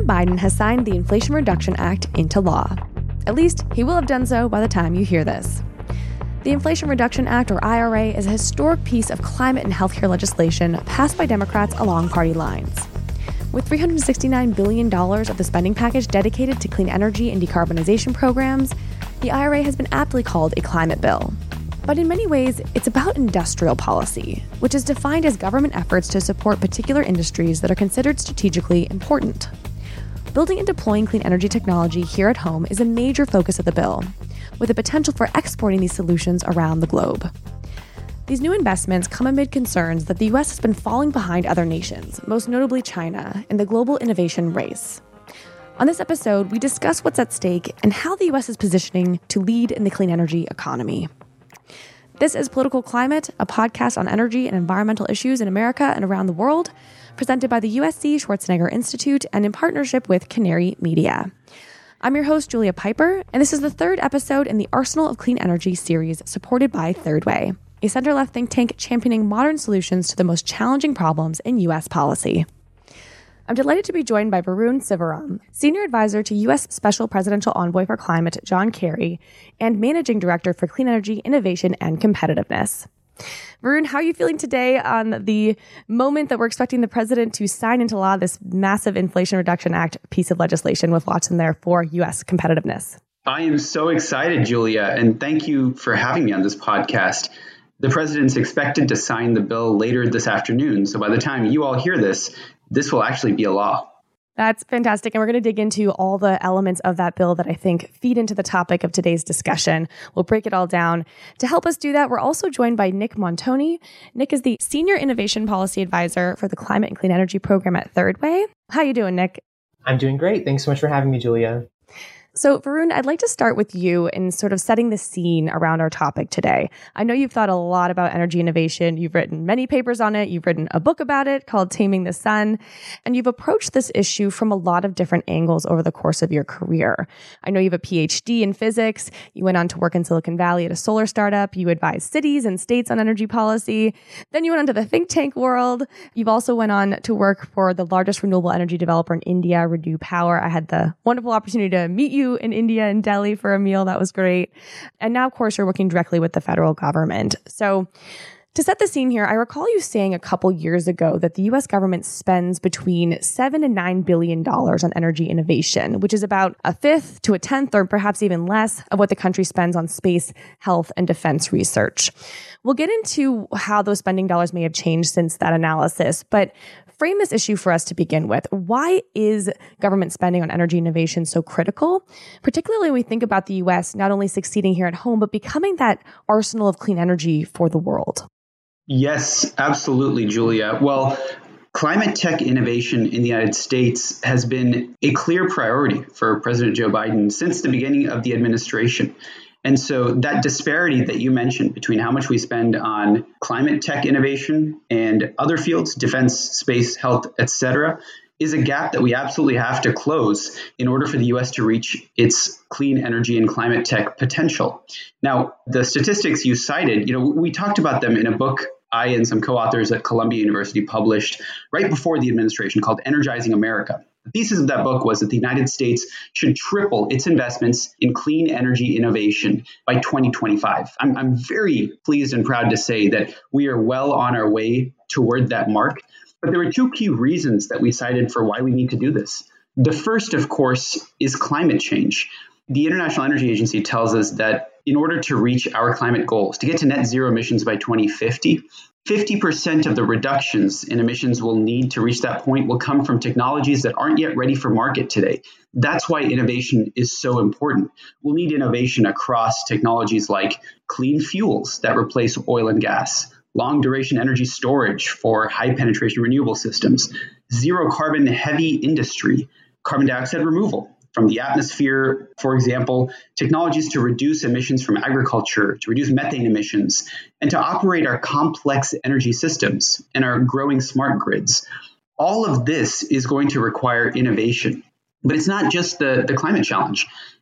President Biden has signed the Inflation Reduction Act into law. At least, he will have done so by the time you hear this. The Inflation Reduction Act, or IRA, is a historic piece of climate and healthcare legislation passed by Democrats along party lines. With $369 billion of the spending package dedicated to clean energy and decarbonization programs, the IRA has been aptly called a climate bill. But in many ways, it's about industrial policy, which is defined as government efforts to support particular industries that are considered strategically important. Building and deploying clean energy technology here at home is a major focus of the bill, with the potential for exporting these solutions around the globe. These new investments come amid concerns that the U.S. has been falling behind other nations, most notably China, in the global innovation race. On this episode, we discuss what's at stake and how the U.S. is positioning to lead in the clean energy economy. This is Political Climate, a podcast on energy and environmental issues in America and around the world, presented by the USC Schwarzenegger Institute and in partnership with Canary Media. I'm your host, Julia Piper, and this is the third episode in the Arsenal of Clean Energy series supported by Third Way, a center-left think tank championing modern solutions to the most challenging problems in U.S. policy. I'm delighted to be joined by Varun Sivaram, Senior Advisor to U.S. Special Presidential Envoy for Climate, John Kerry, and Managing Director for Clean Energy, Innovation, and Competitiveness. Varun, how are you feeling today on the moment that we're expecting the president to sign into law this massive Inflation Reduction Act piece of legislation with lots in there for U.S. competitiveness? I am so excited, Julia, and thank you for having me on this podcast. The president's expected to sign the bill later this afternoon, so by the time you all hear this, this will actually be a law. That's fantastic. And we're going to dig into all the elements of that bill that I think feed into the topic of today's discussion. We'll break it all down. To help us do that, we're also joined by Nick Montoni. Nick is the Senior Innovation Policy Advisor for the Climate and Clean Energy Program at Third Way. How you doing, Nick? I'm doing great. Thanks so much for having me, Julia. So, Varun, I'd like to start with you in sort of setting the scene around our topic today. I know you've thought a lot about energy innovation. You've written many papers on it. You've written a book about it called Taming the Sun. And you've approached this issue from a lot of different angles over the course of your career. I know you have a PhD in physics. You went on to work in Silicon Valley at a solar startup. You advised cities and states on energy policy. Then you went on to the think tank world. You've also went on to work for the largest renewable energy developer in India, ReNew Power. I had the wonderful opportunity to meet you in India and Delhi for a meal. That was great. And now, of course, you're working directly with the federal government. So to set the scene here, I recall you saying a couple years ago that the U.S. government spends between $7 and $9 billion on energy innovation, which is about a fifth to a tenth or perhaps even less of what the country spends on space, health, and defense research. We'll get into how those spending dollars may have changed since that analysis, but frame this issue for us to begin with. Why is government spending on energy innovation so critical? Particularly when we think about the U.S. not only succeeding here at home, but becoming that arsenal of clean energy for the world. Yes, absolutely, Julia. Well, climate tech innovation in the United States has been a clear priority for President Joe Biden since the beginning of the administration. And so that disparity that you mentioned between how much we spend on climate tech innovation and other fields, defense, space, health, et cetera, is a gap that we absolutely have to close in order for the U.S. to reach its clean energy and climate tech potential. Now, the statistics you cited, we talked about them in a book I and some co-authors at Columbia University published right before the administration called Energizing America. The thesis of that book was that the United States should triple its investments in clean energy innovation by 2025. I'm very pleased and proud to say that we are well on our way toward that mark. But there were two key reasons that we cited for why we need to do this. The first, of course, is climate change. The International Energy Agency tells us that in order to reach our climate goals, to get to net zero emissions by 2050, 50% of the reductions in emissions we'll need to reach that point will come from technologies that aren't yet ready for market today. That's why innovation is so important. We'll need innovation across technologies like clean fuels that replace oil and gas, long duration energy storage for high penetration renewable systems, zero carbon heavy industry, carbon dioxide removal from the atmosphere, for example, technologies to reduce emissions from agriculture, to reduce methane emissions, and to operate our complex energy systems and our growing smart grids. All of this is going to require innovation. But it's not just the climate challenge.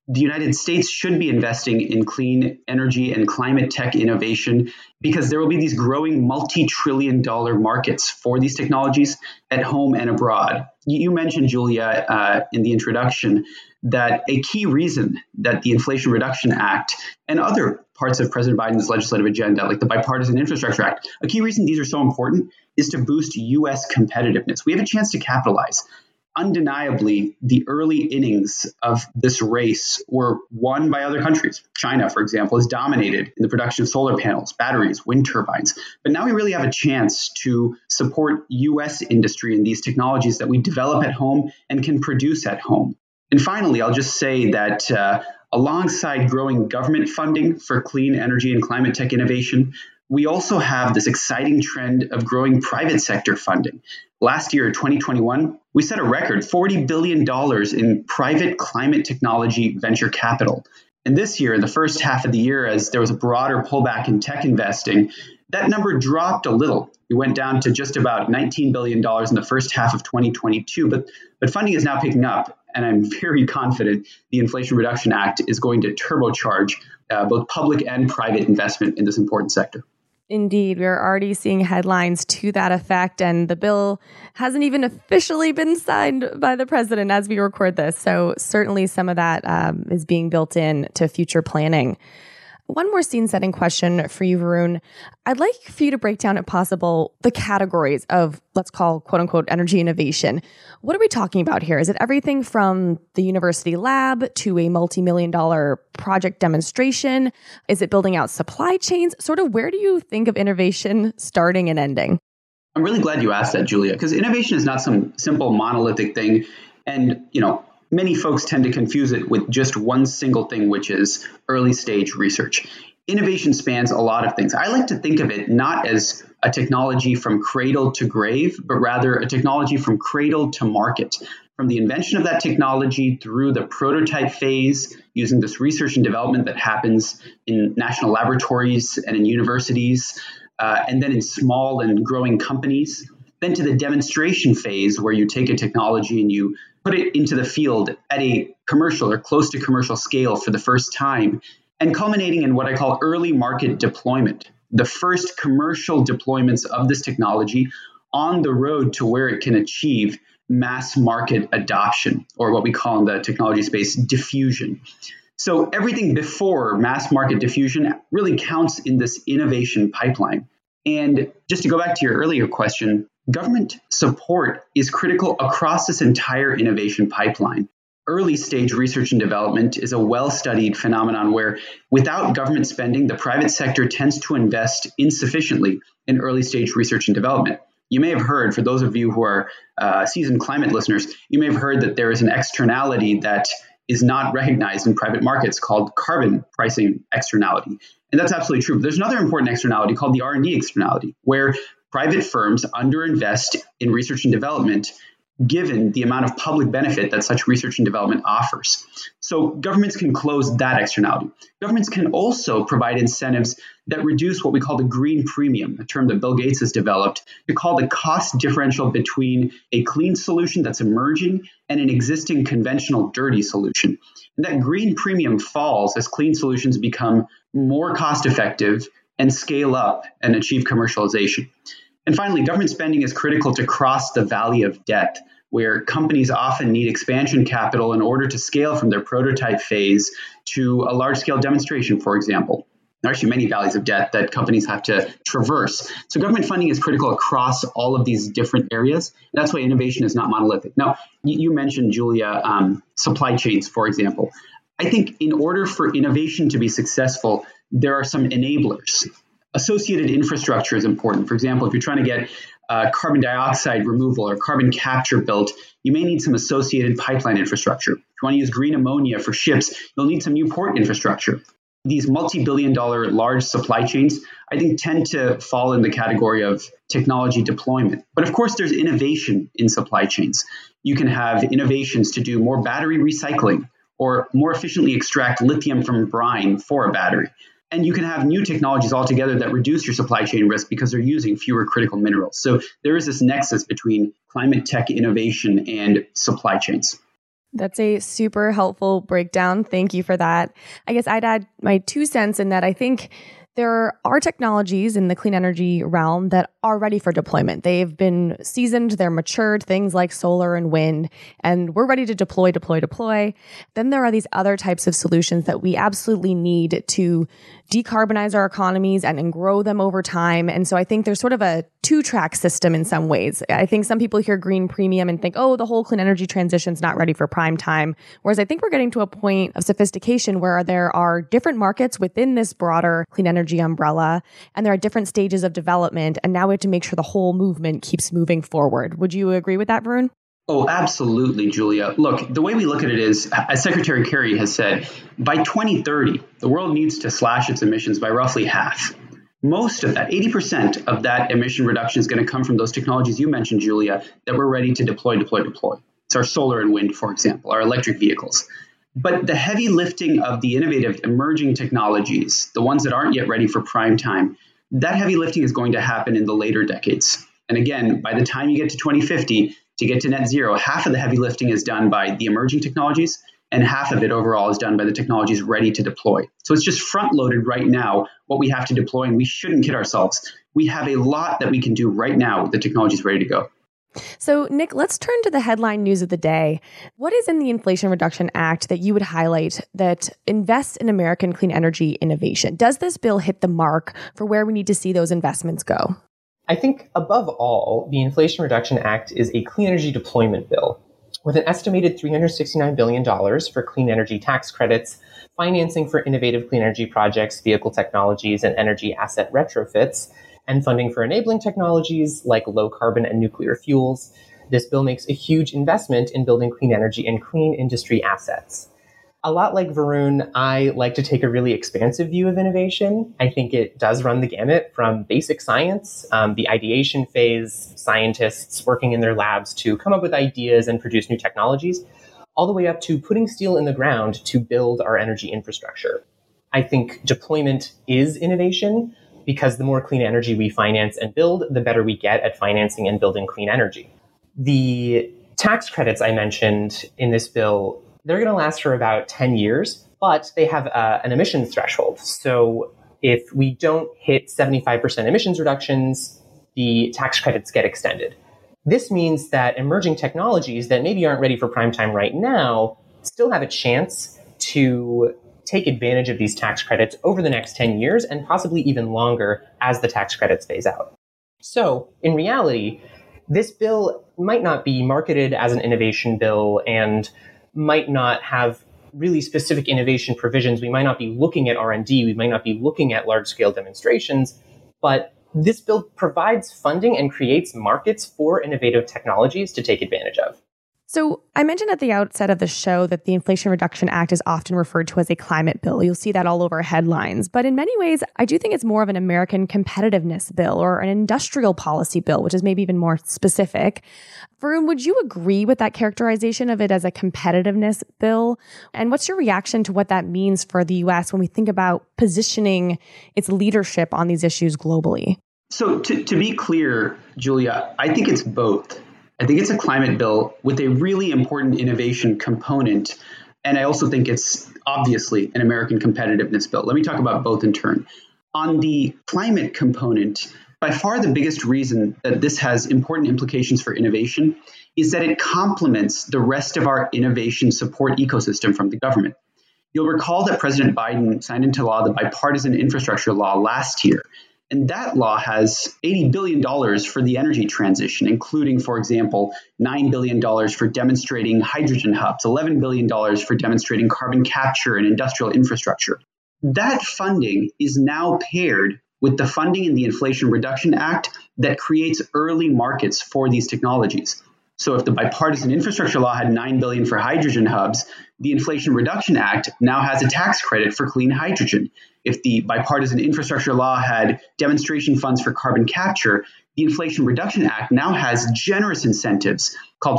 the United States should be investing in clean energy and climate tech innovation because there will be these growing multi-trillion-dollar markets for these technologies at home and abroad. You mentioned, Julia, in the introduction, that a key reason that the Inflation Reduction Act and other parts of President Biden's legislative agenda, like the Bipartisan Infrastructure Act, a key reason these are so important is to boost U.S. competitiveness. We have a chance to capitalize. Undeniably, the early innings of this race were won by other countries. China, for example, is dominated in the production of solar panels, batteries, wind turbines. But now we really have a chance to support U.S. industry in these technologies that we develop at home and can produce at home. And finally, I'll just say that alongside growing government funding for clean energy and climate tech innovation, we also have this exciting trend of growing private sector funding. Last year, 2021, we set a record $40 billion in private climate technology venture capital. And this year, in the first half of the year, as there was a broader pullback in tech investing, that number dropped a little. We went down to just about $19 billion in the first half of 2022, but funding is now picking up. And I'm very confident the Inflation Reduction Act is going to turbocharge both public and private investment in this important sector. Indeed, we're already seeing headlines to that effect, and the bill hasn't even officially been signed by the president as we record this. So certainly some of that is being built in to future planning. One more scene-setting question for you, Varun. I'd like for you to break down, if possible, the categories of, let's call, quote-unquote, energy innovation. What are we talking about here? Is it everything from the university lab to a multi-million-dollar project demonstration? Is it building out supply chains? Sort of where do you think of innovation starting and ending? I'm really glad you asked that, Julia, because innovation is not some simple monolithic thing. And, many folks tend to confuse it with just one single thing, which is early stage research. Innovation spans a lot of things. I like to think of it not as a technology from cradle to grave, but rather a technology from cradle to market. From the invention of that technology through the prototype phase, using this research and development that happens in national laboratories and in universities, and then in small and growing companies, then to the demonstration phase where you take a technology and you put it into the field at a commercial or close to commercial scale for the first time, and culminating in what I call early market deployment, the first commercial deployments of this technology on the road to where it can achieve mass market adoption, or what we call in the technology space, diffusion. So everything before mass market diffusion really counts in this innovation pipeline. And just to go back to your earlier question, government support is critical across this entire innovation pipeline. Early stage research and development is a well-studied phenomenon where without government spending, the private sector tends to invest insufficiently in early stage research and development. You may have heard, for those of you who are seasoned climate listeners, you may have heard that there is an externality that is not recognized in private markets called carbon pricing externality. And that's absolutely true. But there's another important externality called the R&D externality, where private firms underinvest in research and development given the amount of public benefit that such research and development offers. So governments can close that externality. Governments can also provide incentives that reduce what we call the green premium, a term that Bill Gates has developed, to call the cost differential between a clean solution that's emerging and an existing conventional dirty solution. And that green premium falls as clean solutions become more cost effective and scale up and achieve commercialization. And finally, government spending is critical to cross the valley of debt, where companies often need expansion capital in order to scale from their prototype phase to a large-scale demonstration, for example. There are actually many valleys of debt that companies have to traverse. So government funding is critical across all of these different areas. And that's why innovation is not monolithic. Now, you mentioned, Julia, supply chains, for example. I think in order for innovation to be successful, there are some enablers. Associated infrastructure is important. For example, if you're trying to get carbon dioxide removal or carbon capture built, you may need some associated pipeline infrastructure. If you want to use green ammonia for ships, you'll need some new port infrastructure. These multi-billion-dollar large supply chains, I think, tend to fall in the category of technology deployment. But of course, there's innovation in supply chains. You can have innovations to do more battery recycling or more efficiently extract lithium from brine for a battery. And you can have new technologies altogether that reduce your supply chain risk because they're using fewer critical minerals. So there is this nexus between climate tech innovation and supply chains. That's a super helpful breakdown. Thank you for that. I guess I'd add my 2 cents in that I think there are technologies in the clean energy realm that are ready for deployment. They've been seasoned, they're matured, things like solar and wind, and we're ready to deploy. Then there are these other types of solutions that we absolutely need to decarbonize our economies and grow them over time. And so I think there's sort of a 2-track system in some ways. I think some people hear green premium and think, oh, the whole clean energy transition's not ready for prime time. Whereas I think we're getting to a point of sophistication where there are different markets within this broader clean energy umbrella, and there are different stages of development. And now we have to make sure the whole movement keeps moving forward. Would you agree with that, Varun? Oh, absolutely, Julia. Look, the way we look at it is, as Secretary Kerry has said, by 2030, the world needs to slash its emissions by roughly half. Most of that, 80% of that emission reduction is going to come from those technologies you mentioned, Julia, that we're ready to deploy. It's our solar and wind, for example, our electric vehicles. But the heavy lifting of the innovative emerging technologies, the ones that aren't yet ready for prime time, that heavy lifting is going to happen in the later decades. And again, by the time you get to 2050, to get to net zero, half of the heavy lifting is done by the emerging technologies, and half of it overall is done by the technologies ready to deploy. So it's just front loaded right now what we have to deploy, and we shouldn't kid ourselves. We have a lot that we can do right now with the technologies ready to go. So, Nick, let's turn to the headline news of the day. What is in the Inflation Reduction Act that you would highlight that invests in American clean energy innovation? Does this bill hit the mark for where we need to see those investments go? I think above all, the Inflation Reduction Act is a clean energy deployment bill with an estimated $369 billion for clean energy tax credits, financing for innovative clean energy projects, vehicle technologies, and energy asset retrofits, and funding for enabling technologies like low carbon and nuclear fuels. This bill makes a huge investment in building clean energy and clean industry assets. A lot like Varun, I like to take a really expansive view of innovation. I think it does run the gamut from basic science, the ideation phase, scientists working in their labs to come up with ideas and produce new technologies, all the way up to putting steel in the ground to build our energy infrastructure. I think deployment is innovation because the more clean energy we finance and build, the better we get at financing and building clean energy. The tax credits I mentioned in this bill, they're going to last for about 10 years, but they have an emissions threshold. So if we don't hit 75% emissions reductions, the tax credits get extended. This means that emerging technologies that maybe aren't ready for prime time right now still have a chance to take advantage of these tax credits over the next 10 years and possibly even longer as the tax credits phase out. So in reality, this bill might not be marketed as an innovation bill and might not have really specific innovation provisions. We might not be looking at R&D. We might not be looking at large-scale demonstrations, but this bill provides funding and creates markets for innovative technologies to take advantage of. So I mentioned at the outset of the show that the Inflation Reduction Act is often referred to as a climate bill. You'll see that all over headlines. But in many ways, I do think it's more of an American competitiveness bill or an industrial policy bill, which is maybe even more specific. Varun, would you agree with that characterization of it as a competitiveness bill? And what's your reaction to what that means for the U.S. when we think about positioning its leadership on these issues globally? So to be clear, Julia, I think it's both. I think it's a climate bill with a really important innovation component. And I also think it's obviously an American competitiveness bill. Let me talk about both in turn. On the climate component, by far the biggest reason that this has important implications for innovation is that it complements the rest of our innovation support ecosystem from the government. You'll recall that President Biden signed into law the Bipartisan Infrastructure Law last year. And that law has $80 billion for the energy transition, including, for example, $9 billion for demonstrating hydrogen hubs, $11 billion for demonstrating carbon capture and industrial infrastructure. That funding is now paired with the funding in the Inflation Reduction Act that creates early markets for these technologies. So if the Bipartisan Infrastructure Law had $9 billion for hydrogen hubs, the Inflation Reduction Act now has a tax credit for clean hydrogen. If the Bipartisan Infrastructure Law had demonstration funds for carbon capture, the Inflation Reduction Act now has generous incentives called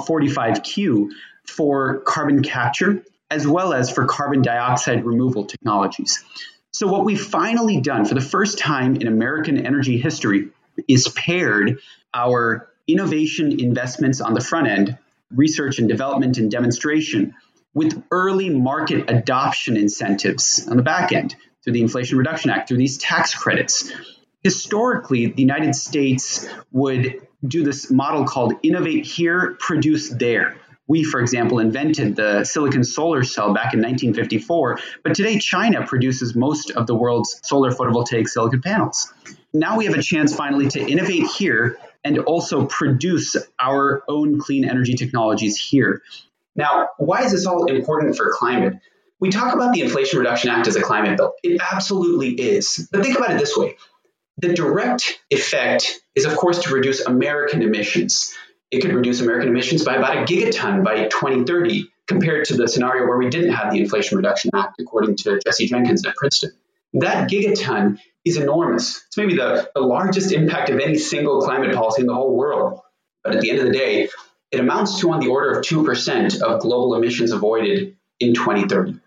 45Q for carbon capture, as well as for carbon dioxide removal technologies. So what we've finally done for the first time in American energy history is paired our innovation investments on the front end, research and development and demonstration, with early market adoption incentives on the back end through the Inflation Reduction Act, through these tax credits. Historically, the United States would do this model called innovate here, produce there. We, for example, invented the silicon solar cell back in 1954, but today China produces most of the world's solar photovoltaic silicon panels. Now we have a chance finally to innovate here and also produce our own clean energy technologies here. Now, why is this all important for climate? We talk about the Inflation Reduction Act as a climate bill. It absolutely is. But think about it this way. The direct effect is, of course, to reduce American emissions. It could reduce American emissions by about a gigaton by 2030, compared to the scenario where we didn't have the Inflation Reduction Act, according to Jesse Jenkins at Princeton. That gigaton is enormous. It's maybe the largest impact of any single climate policy in the whole world. But at the end of the day, it amounts to on the order of 2% of global emissions avoided in 2030.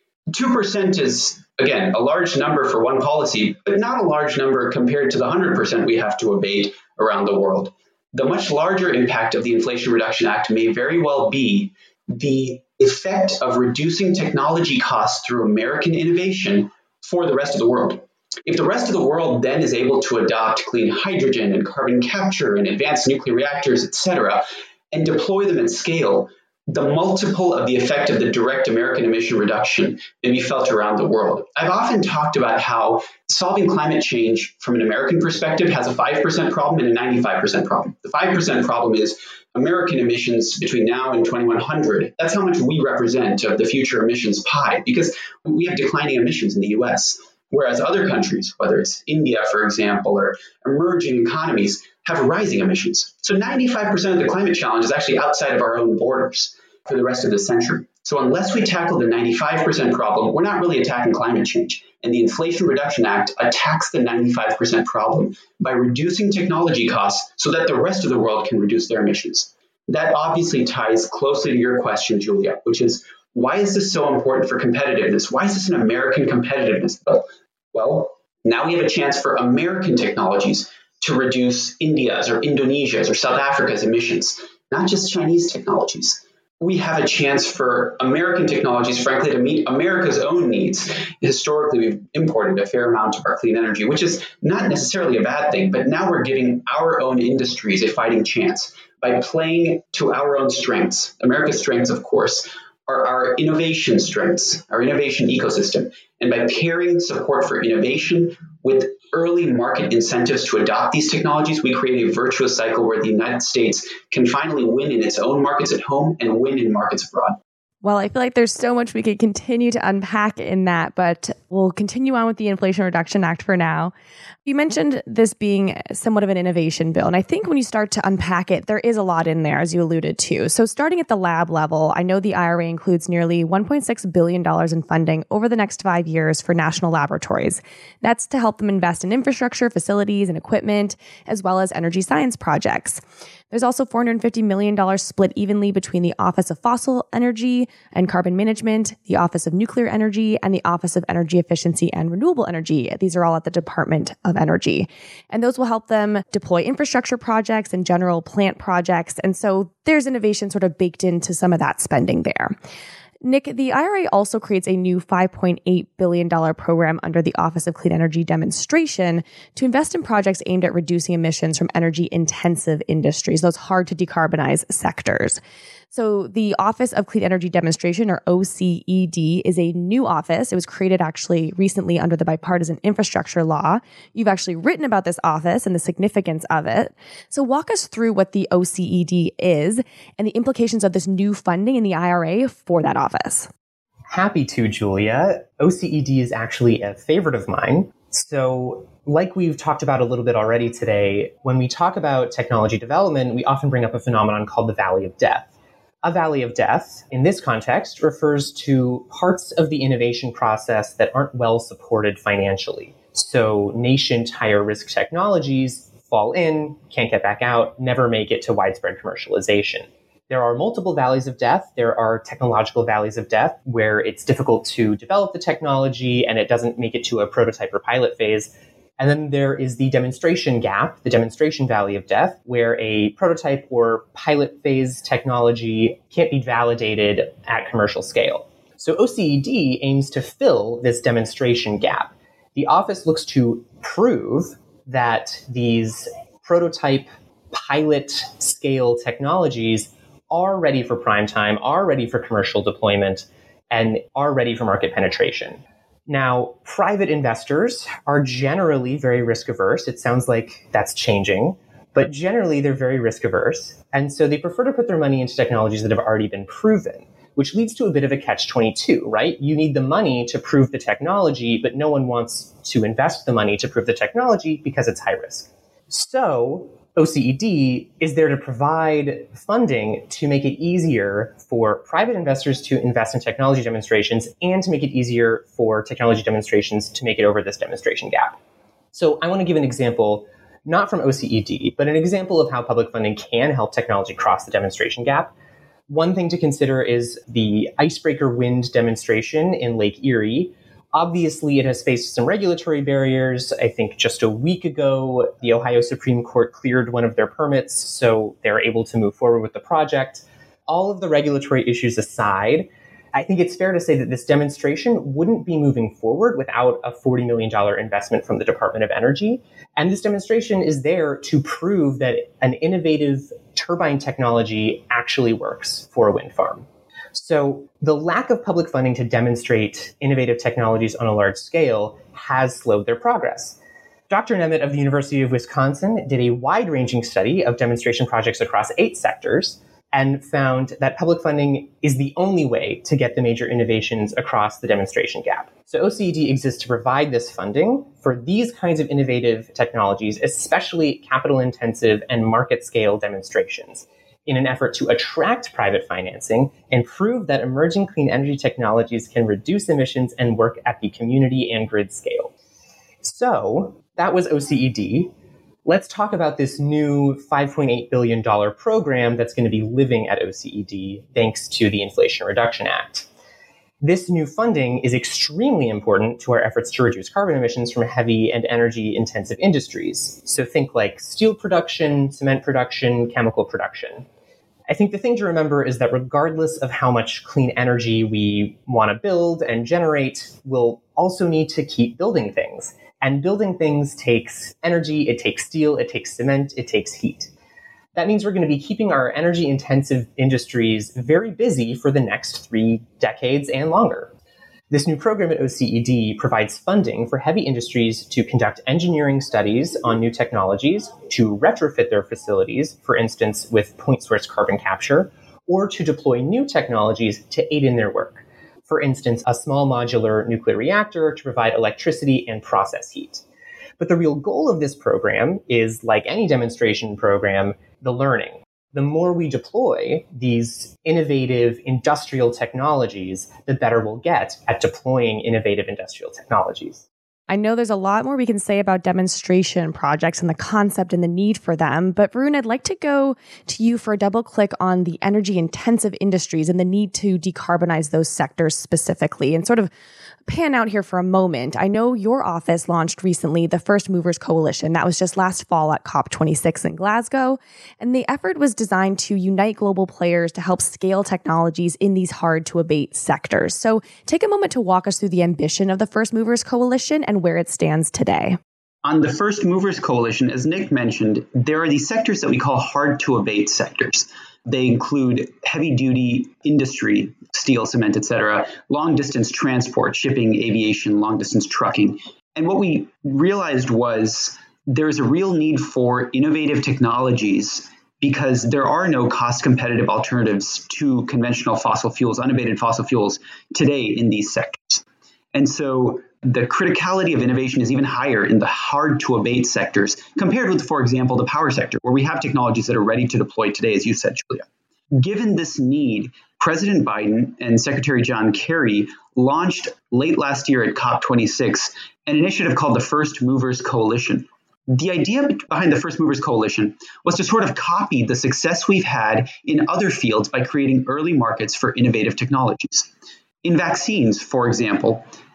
2% is, again, a large number for one policy, but not a large number compared to the 100% we have to abate around the world. The much larger impact of the Inflation Reduction Act may very well be the effect of reducing technology costs through American innovation for the rest of the world. If the rest of the world then is able to adopt clean hydrogen and carbon capture and advanced nuclear reactors, etc., and deploy them at scale, the multiple of the effect of the direct American emission reduction may be felt around the world. I've often talked about how solving climate change from an American perspective has a 5% problem and a 95% problem. The 5% problem is American emissions between now and 2100. That's how much we represent of the future emissions pie, because we have declining emissions in the US. Whereas other countries, whether it's India, for example, or emerging economies, have rising emissions. So 95% of the climate challenge is actually outside of our own borders for the rest of this century. So unless we tackle the 95% problem, we're not really attacking climate change. And the Inflation Reduction Act attacks the 95% problem by reducing technology costs so that the rest of the world can reduce their emissions. That obviously ties closely to your question, Julia, which is, why is this so important for competitiveness? Why is this an American competitiveness bill? Well, now we have a chance for American technologies to reduce India's or Indonesia's or South Africa's emissions, not just Chinese technologies. We have a chance for American technologies, frankly, to meet America's own needs. Historically, we've imported a fair amount of our clean energy, which is not necessarily a bad thing, but now we're giving our own industries a fighting chance by playing to our own strengths. America's strengths, of course, are our innovation strengths, our innovation ecosystem. And by pairing support for innovation with early market incentives to adopt these technologies, we create a virtuous cycle where the United States can finally win in its own markets at home and win in markets abroad. Well, I feel like there's so much we could continue to unpack in that, but we'll continue on with the Inflation Reduction Act for now. You mentioned this being somewhat of an innovation bill, and I think when you start to unpack it, there is a lot in there, as you alluded to. So starting at the lab level, I know the IRA includes nearly $1.6 billion in funding over the next 5 years for national laboratories. That's to help them invest in infrastructure, facilities, and equipment, as well as energy science projects. There's also $450 million split evenly between the Office of Fossil Energy and Carbon Management, the Office of Nuclear Energy, and the Office of Energy Efficiency and Renewable Energy. These are all at the Department of Energy. And those will help them deploy infrastructure projects and general plant projects. And so there's innovation sort of baked into some of that spending there. Nick, the IRA also creates a new $5.8 billion program under the Office of Clean Energy Demonstration to invest in projects aimed at reducing emissions from energy-intensive industries, those hard-to-decarbonize sectors. So the Office of Clean Energy Demonstration, or OCED, is a new office. It was created actually recently under the Bipartisan Infrastructure Law. You've actually written about this office and the significance of it. So walk us through what the OCED is and the implications of this new funding in the IRA for that office. Happy to, Julia. OCED is actually a favorite of mine. So like we've talked about a little bit already today, when we talk about technology development, we often bring up a phenomenon called the Valley of Death. A valley of death, in this context, refers to parts of the innovation process that aren't well supported financially. So nascent higher risk technologies fall in, can't get back out, never make it to widespread commercialization. There are multiple valleys of death. There are technological valleys of death where it's difficult to develop the technology and it doesn't make it to a prototype or pilot phase. And then there is the demonstration gap, the demonstration valley of death, where a prototype or pilot phase technology can't be validated at commercial scale. So OCED aims to fill this demonstration gap. The office looks to prove that these prototype pilot scale technologies are ready for prime time, are ready for commercial deployment, and are ready for market penetration. Now, private investors are generally very risk averse. It sounds like that's changing, but generally they're very risk averse. And so they prefer to put their money into technologies that have already been proven, which leads to a bit of a catch-22, right? You need the money to prove the technology, but no one wants to invest the money to prove the technology because it's high risk. So OCED is there to provide funding to make it easier for private investors to invest in technology demonstrations and to make it easier for technology demonstrations to make it over this demonstration gap. So I want to give an example, not from OCED, but an example of how public funding can help technology cross the demonstration gap. One thing to consider is the Icebreaker Wind demonstration in Lake Erie. Obviously, it has faced some regulatory barriers. I think just a week ago, the Ohio Supreme Court cleared one of their permits, so they're able to move forward with the project. All of the regulatory issues aside, I think it's fair to say that this demonstration wouldn't be moving forward without a $40 million investment from the Department of Energy. And this demonstration is there to prove that an innovative turbine technology actually works for a wind farm. So the lack of public funding to demonstrate innovative technologies on a large scale has slowed their progress. Dr. Nemeth of the University of Wisconsin did a wide-ranging study of demonstration projects across 8 sectors and found that public funding is the only way to get the major innovations across the demonstration gap. So OCED exists to provide this funding for these kinds of innovative technologies, especially capital-intensive and market-scale demonstrations, in an effort to attract private financing and prove that emerging clean energy technologies can reduce emissions and work at the community and grid scale. So that was OCED. Let's talk about this new $5.8 billion program that's going to be living at OCED thanks to the Inflation Reduction Act. This new funding is extremely important to our efforts to reduce carbon emissions from heavy and energy-intensive industries. So think like steel production, cement production, chemical production. I think the thing to remember is that regardless of how much clean energy we want to build and generate, we'll also need to keep building things. And building things takes energy, it takes steel, it takes cement, it takes heat. That means we're going to be keeping our energy-intensive industries very busy for the next 3 decades and longer. This new program at OCED provides funding for heavy industries to conduct engineering studies on new technologies, to retrofit their facilities, for instance, with point source carbon capture, or to deploy new technologies to aid in their work. For instance, a small modular nuclear reactor to provide electricity and process heat. But the real goal of this program is, like any demonstration program, the learning. The more we deploy these innovative industrial technologies, the better we'll get at deploying innovative industrial technologies. I know there's a lot more we can say about demonstration projects and the concept and the need for them, but Varun, I'd like to go to you for a double click on the energy intensive industries and the need to decarbonize those sectors specifically and sort of pan out here for a moment. I know your office launched recently the First Movers Coalition. That was just last fall at COP26 in Glasgow. And the effort was designed to unite global players to help scale technologies in these hard to abate sectors. So take a moment to walk us through the ambition of the First Movers Coalition and where it stands today. On the First Movers Coalition, as Nick mentioned, there are these sectors that we call hard to abate sectors. They include heavy-duty industry, steel, cement, etc., long-distance transport, shipping, aviation, long-distance trucking. And what we realized was there's a real need for innovative technologies because there are no cost-competitive alternatives to conventional fossil fuels, unabated fossil fuels today in these sectors. And so the criticality of innovation is even higher in the hard-to-abate sectors compared with, for example, the power sector, where we have technologies that are ready to deploy today, as you said, Julia. Given this need, President Biden and Secretary John Kerry launched late last year at COP26 an initiative called the First Movers Coalition. The idea behind the First Movers Coalition was to sort of copy the success we've had in other fields by creating early markets for innovative technologies. In vaccines, for example,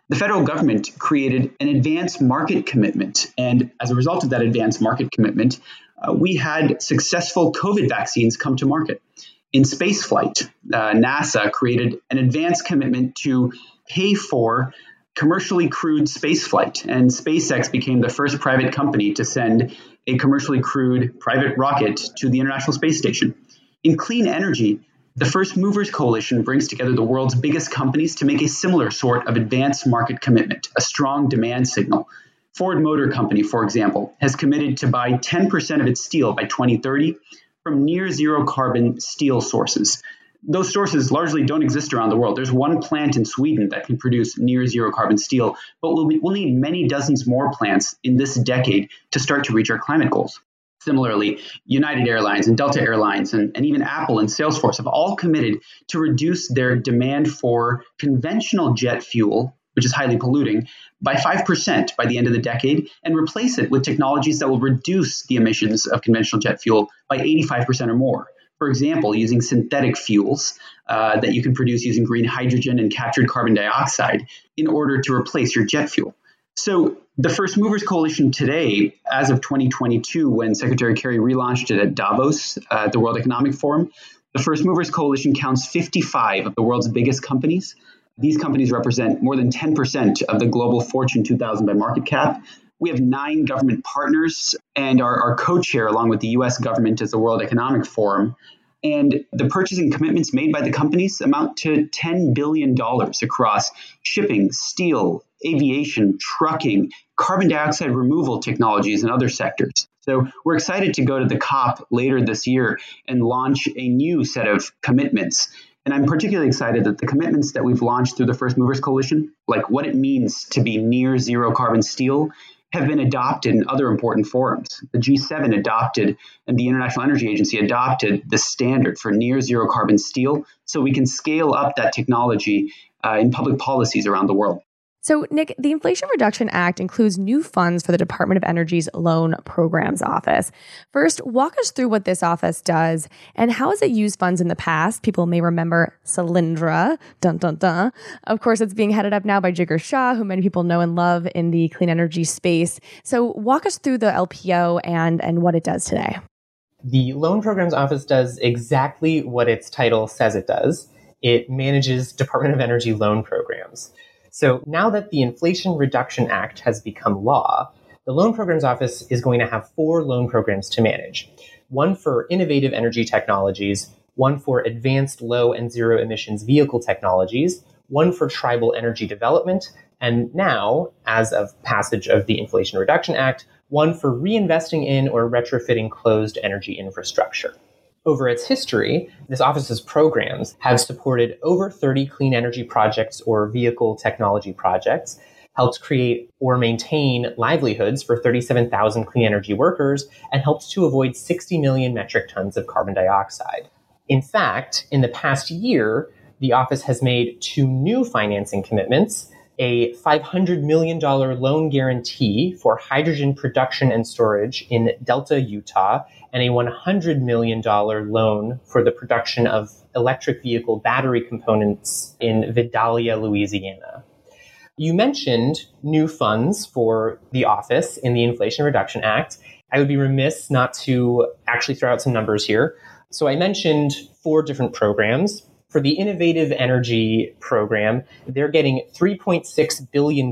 the federal government created an advanced market commitment. And as a result of that advanced market commitment, we had successful COVID vaccines come to market. In spaceflight, NASA created an advanced commitment to pay for commercially crewed spaceflight, and SpaceX became the first private company to send a commercially crewed private rocket to the International Space Station. In clean energy, the First Movers Coalition brings together the world's biggest companies to make a similar sort of advanced market commitment, a strong demand signal. Ford Motor Company, for example, has committed to buy 10% of its steel by 2030 from near zero carbon steel sources. Those sources largely don't exist around the world. There's one plant in Sweden that can produce near zero carbon steel, but we'll need many dozens more plants in this decade to start to reach our climate goals. Similarly, United Airlines and Delta Airlines and even Apple and Salesforce have all committed to reduce their demand for conventional jet fuel, which is highly polluting, by 5% by the end of the decade and replace it with technologies that will reduce the emissions of conventional jet fuel by 85% or more. For example, using synthetic fuels that you can produce using green hydrogen and captured carbon dioxide in order to replace your jet fuel. So the First Movers Coalition today, as of 2022, when Secretary Kerry relaunched it at Davos, at the World Economic Forum, the First Movers Coalition counts 55 of the world's biggest companies. These companies represent more than 10% of the global Fortune 2000 by market cap. We have 9 government partners, and our co-chair, along with the U.S. government, is the World Economic Forum. And the purchasing commitments made by the companies amount to $10 billion across shipping, steel, aviation, trucking, carbon dioxide removal technologies, and other sectors. So we're excited to go to the COP later this year and launch a new set of commitments. And I'm particularly excited that the commitments that we've launched through the First Movers Coalition, like what it means to be near zero carbon steel, have been adopted in other important forums. The G7 adopted and the International Energy Agency adopted the standard for near zero carbon steel so we can scale up that technology in public policies around the world. So, Nick, the Inflation Reduction Act includes new funds for the Department of Energy's Loan Programs Office. First, walk us through what this office does and how has it used funds in the past? People may remember Solyndra, dun dun dun. Of course, it's being headed up now by Jigar Shah, who many people know and love in the clean energy space. So walk us through the LPO and what it does today. The Loan Programs Office does exactly what its title says it does. It manages Department of Energy loan programs. So now that the Inflation Reduction Act has become law, the Loan Programs Office is going to have 4 loan programs to manage. One for innovative energy technologies, one for advanced low and zero emissions vehicle technologies, one for tribal energy development, and now, as of passage of the Inflation Reduction Act, one for reinvesting in or retrofitting closed energy infrastructure. Over its history, this office's programs have supported over 30 clean energy projects or vehicle technology projects, helped create or maintain livelihoods for 37,000 clean energy workers, and helped to avoid 60 million metric tons of carbon dioxide. In fact, in the past year, the office has made 2 new financing commitments, a $500 million loan guarantee for hydrogen production and storage in Delta, Utah, and a $100 million loan for the production of electric vehicle battery components in Vidalia, Louisiana. You mentioned new funds for the office in the Inflation Reduction Act. I would be remiss not to actually throw out some numbers here. So I mentioned 4 different programs. For the Innovative Energy Program, they're getting $3.6 billion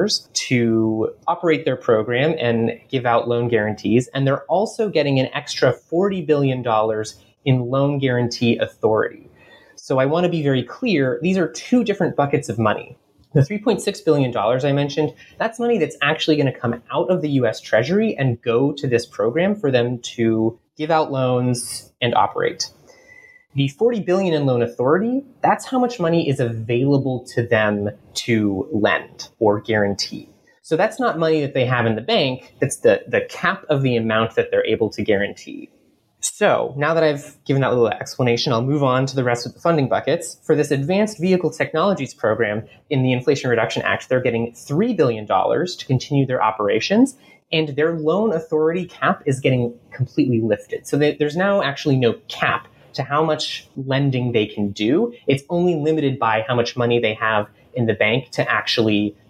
to operate their program and give out loan guarantees. And they're also getting an extra $40 billion in loan guarantee authority. So I want to be very clear, these are 2 different buckets of money. The $3.6 billion I mentioned, that's money that's actually going to come out of the U.S. Treasury and go to this program for them to give out loans and operate. The $40 billion in loan authority, that's how much money is available to them to lend or guarantee. So that's not money that they have in the bank. That's the cap of the amount that they're able to guarantee. So now that I've given that little explanation, I'll move on to the rest of the funding buckets. For this Advanced Vehicle Technologies program in the Inflation Reduction Act, they're getting $3 billion to continue their operations, and their loan authority cap is getting completely lifted. So there's now actually no cap to how much lending they can do. It's only limited by how much money they have in the bank to actually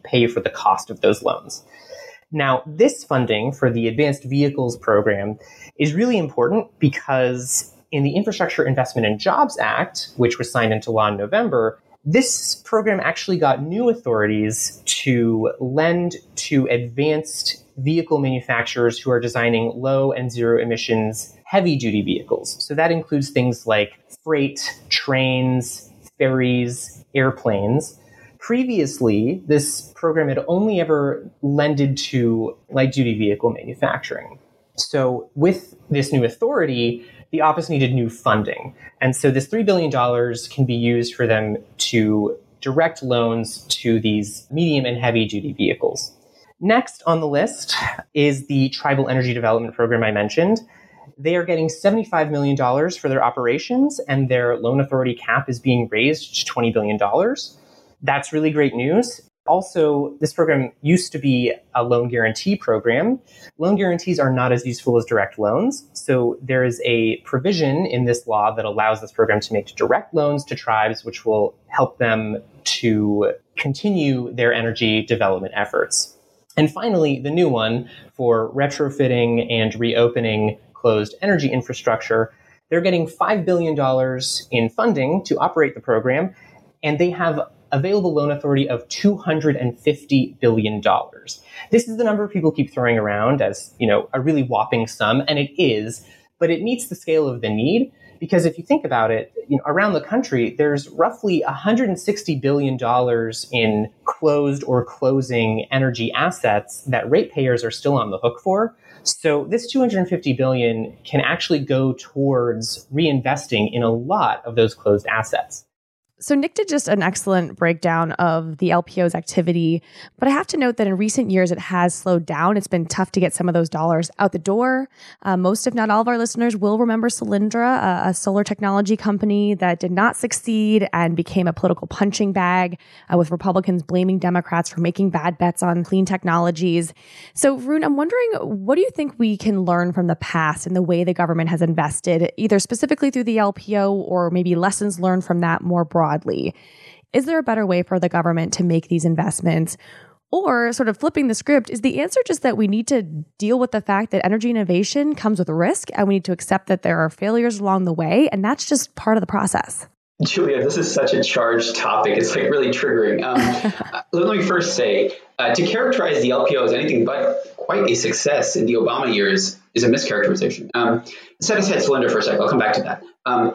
pay for the cost of those loans. Now, this funding for the Advanced Vehicles Program is really important because in the Infrastructure Investment and Jobs Act, which was signed into law in November, this program actually got new authorities to lend to advanced vehicle manufacturers who are designing low and zero emissions heavy-duty vehicles. So that includes things like freight, trains, ferries, airplanes. Previously, this program had only ever lended to light-duty vehicle manufacturing. So with this new authority, the office needed new funding. And so this $3 billion can be used for them to direct loans to these medium and heavy-duty vehicles. Next on the list is the Tribal Energy Development Program I mentioned. They are getting $75 million for their operations, and their loan authority cap is being raised to $20 billion. That's really great news. Also, this program used to be a loan guarantee program. Loan guarantees are not as useful as direct loans. So there is a provision in this law that allows this program to make direct loans to tribes, which will help them to continue their energy development efforts. And finally, the new one for retrofitting and reopening closed energy infrastructure. They're getting $5 billion in funding to operate the program, and they have available loan authority of $250 billion. This is the number people keep throwing around as, a really whopping sum, and it is, but it meets the scale of the need, because if you think about it, around the country, there's roughly $160 billion in closed or closing energy assets that ratepayers are still on the hook for. So this $250 billion can actually go towards reinvesting in a lot of those closed assets. So Nick did just an excellent breakdown of the LPO's activity, but I have to note that in recent years it has slowed down. It's been tough to get some of those dollars out the door. Most, if not all of our listeners will remember Solyndra, a solar technology company that did not succeed and became a political punching bag, with Republicans blaming Democrats for making bad bets on clean technologies. So Varun, I'm wondering, what do you think we can learn from the past in the way the government has invested, either specifically through the LPO or maybe lessons learned from that more broadly? Is there a better way for the government to make these investments? Or, sort of flipping the script, is the answer just that we need to deal with the fact that energy innovation comes with risk and we need to accept that there are failures along the way, and that's just part of the process? Julia, this is such a charged topic. It's really triggering. Let me first say, to characterize the LPO as anything but quite a success in the Obama years is a mischaracterization. Set aside Solyndra for a second. I'll come back to that.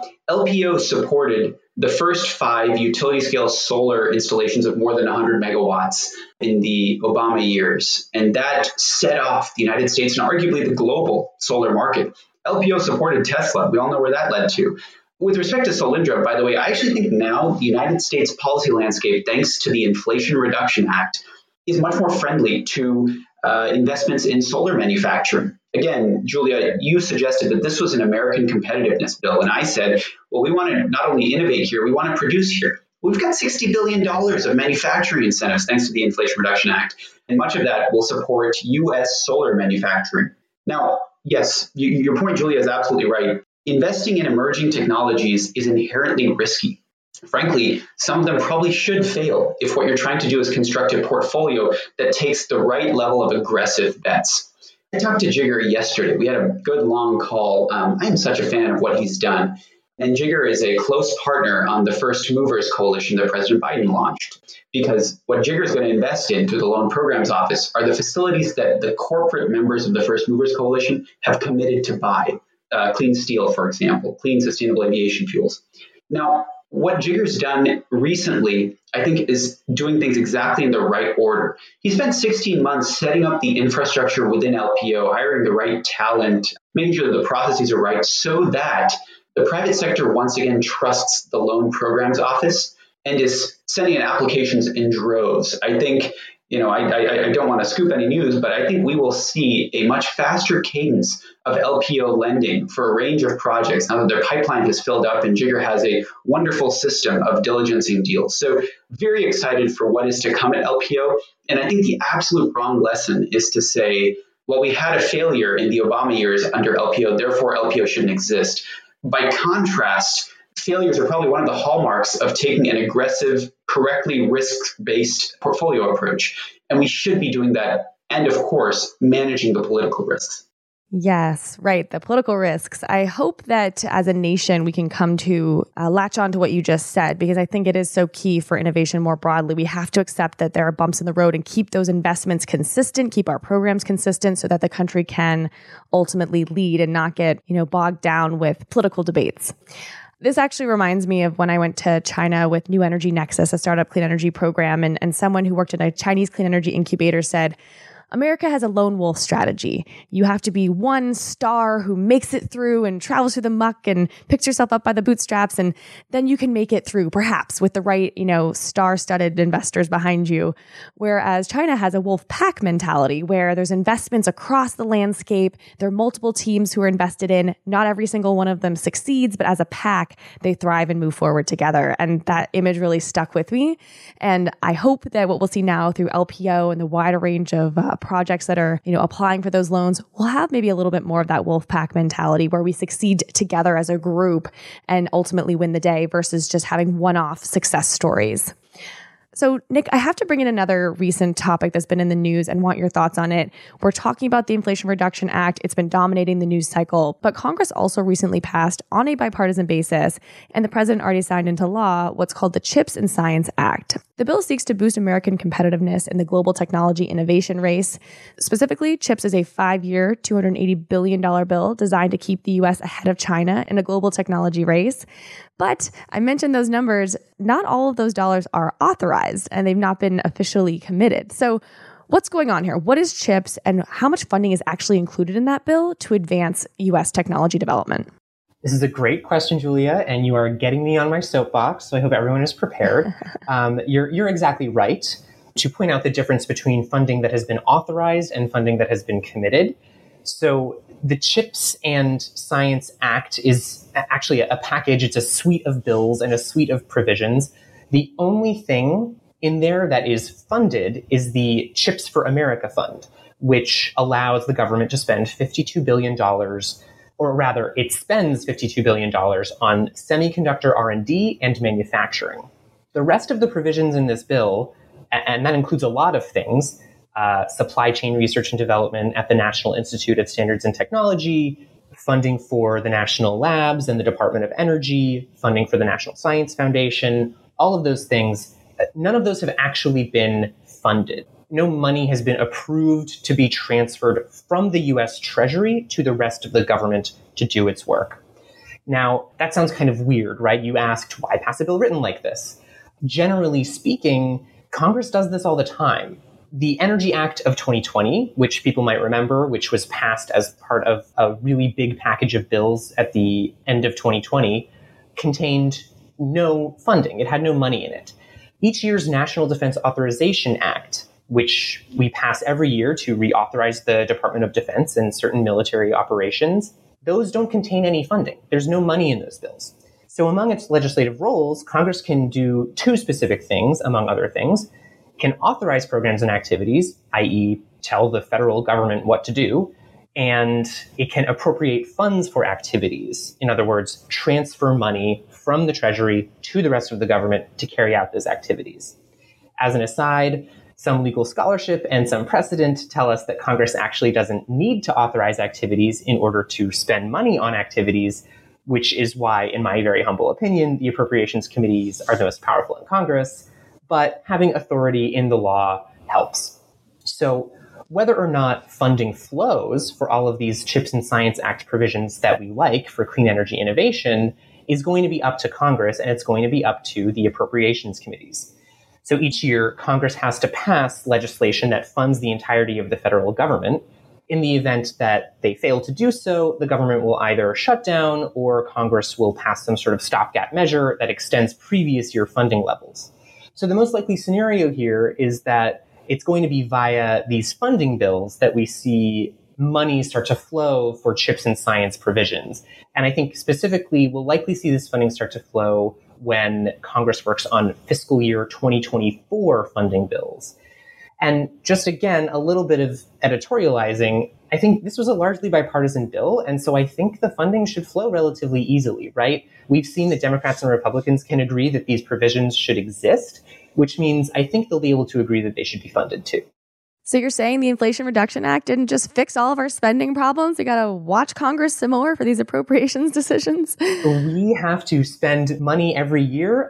LPO supported the first 5 utility-scale solar installations of more than 100 megawatts in the Obama years. And that set off the United States and arguably the global solar market. LPO supported Tesla. We all know where that led to. With respect to Solyndra, by the way, I actually think now the United States policy landscape, thanks to the Inflation Reduction Act, is much more friendly to investments in solar manufacturing. Again, Julia, you suggested that this was an American competitiveness bill. And I said, well, we want to not only innovate here, we want to produce here. We've got $60 billion of manufacturing incentives thanks to the Inflation Reduction Act. And much of that will support U.S. solar manufacturing. Now, yes, your point, Julia, is absolutely right. Investing in emerging technologies is inherently risky. Frankly, some of them probably should fail if what you're trying to do is construct a portfolio that takes the right level of aggressive bets. I talked to Jigar yesterday. We had a good long call. I am such a fan of what he's done. And Jigar is a close partner on the First Movers Coalition that President Biden launched. Because what Jigar is going to invest in through the Loan Programs Office are the facilities that the corporate members of the First Movers Coalition have committed to buy. Clean steel, for example, clean sustainable aviation fuels. Now, what Jigar's done recently, I think, is doing things exactly in the right order. He spent 16 months setting up the infrastructure within LPO, hiring the right talent, making sure that the processes are right so that the private sector once again trusts the Loan Programs Office and is sending in applications in droves. I think, I don't want to scoop any news, but I think we will see a much faster cadence of LPO lending for a range of projects now that their pipeline has filled up and Jigar has a wonderful system of diligencing deals. So very excited for what is to come at LPO. And I think the absolute wrong lesson is to say, well, we had a failure in the Obama years under LPO, therefore LPO shouldn't exist. By contrast, failures are probably one of the hallmarks of taking an aggressive, correctly risk-based portfolio approach. And we should be doing that. And of course, managing the political risks. Yes, right. The political risks. I hope that as a nation, we can come to latch on to what you just said, because I think it is so key for innovation more broadly. We have to accept that there are bumps in the road and keep those investments consistent, keep our programs consistent so that the country can ultimately lead and not get, bogged down with political debates. This actually reminds me of when I went to China with New Energy Nexus, a startup clean energy program, and someone who worked in a Chinese clean energy incubator said, America has a lone wolf strategy. You have to be one star who makes it through and travels through the muck and picks yourself up by the bootstraps, and then you can make it through, perhaps with the right, star-studded investors behind you. Whereas China has a wolf pack mentality where there's investments across the landscape. There are multiple teams who are invested in. Not every single one of them succeeds, but as a pack, they thrive and move forward together. And that image really stuck with me. And I hope that what we'll see now through LPO and the wider range of projects that are, applying for those loans, we'll have maybe a little bit more of that wolf pack mentality where we succeed together as a group and ultimately win the day versus just having one-off success stories. So, Nick, I have to bring in another recent topic that's been in the news and want your thoughts on it. We're talking about the Inflation Reduction Act. It's been dominating the news cycle, but Congress also recently passed on a bipartisan basis, and the president already signed into law what's called the CHIPS and Science Act. The bill seeks to boost American competitiveness in the global technology innovation race. Specifically, CHIPS is a 5-year, $280 billion bill designed to keep the U.S. ahead of China in a global technology race. But I mentioned those numbers, not all of those dollars are authorized and they've not been officially committed. So what's going on here? What is CHIPS and how much funding is actually included in that bill to advance U.S. technology development? This is a great question, Julia, and you are getting me on my soapbox, so I hope everyone is prepared. You're exactly right to point out the difference between funding that has been authorized and funding that has been committed. So the CHIPS and Science Act is actually a package. It's a suite of bills and a suite of provisions. The only thing in there that is funded is the CHIPS for America Fund, which allows the government to spend $52 billion, or rather, it spends $52 billion on semiconductor R&D and manufacturing. The rest of the provisions in this bill, and that includes a lot of things, supply chain research and development at the National Institute of Standards and Technology, funding for the national labs and the Department of Energy, funding for the National Science Foundation, all of those things, none of those have actually been funded. No money has been approved to be transferred from the U.S. Treasury to the rest of the government to do its work. Now, that sounds kind of weird, right? You asked, why pass a bill written like this? Generally speaking, Congress does this all the time. The Energy Act of 2020, which people might remember, which was passed as part of a really big package of bills at the end of 2020, contained no funding. It had no money in it. Each year's National Defense Authorization Act, which we pass every year to reauthorize the Department of Defense and certain military operations, those don't contain any funding. There's no money in those bills. So among its legislative roles, Congress can do two specific things, among other things. Can authorize programs and activities, i.e. tell the federal government what to do, and it can appropriate funds for activities. In other words, transfer money from the Treasury to the rest of the government to carry out those activities. As an aside, some legal scholarship and some precedent tell us that Congress actually doesn't need to authorize activities in order to spend money on activities, which is why, in my very humble opinion, the appropriations committees are the most powerful in Congress. But having authority in the law helps. So whether or not funding flows for all of these CHIPS and Science Act provisions that we like for clean energy innovation is going to be up to Congress, and it's going to be up to the appropriations committees. So each year, Congress has to pass legislation that funds the entirety of the federal government. In the event that they fail to do so, the government will either shut down or Congress will pass some sort of stopgap measure that extends previous year funding levels. So the most likely scenario here is that it's going to be via these funding bills that we see money start to flow for CHIPS and science provisions. And I think specifically we'll likely see this funding start to flow when Congress works on fiscal year 2024 funding bills. And just again, a little bit of editorializing, I think this was a largely bipartisan bill, and so I think the funding should flow relatively easily, right? We've seen that Democrats and Republicans can agree that these provisions should exist. which means I think they'll be able to agree that they should be funded too. So you're saying the Inflation Reduction Act didn't just fix all of our spending problems? We got to watch Congress some more for these appropriations decisions? We have to spend money every year.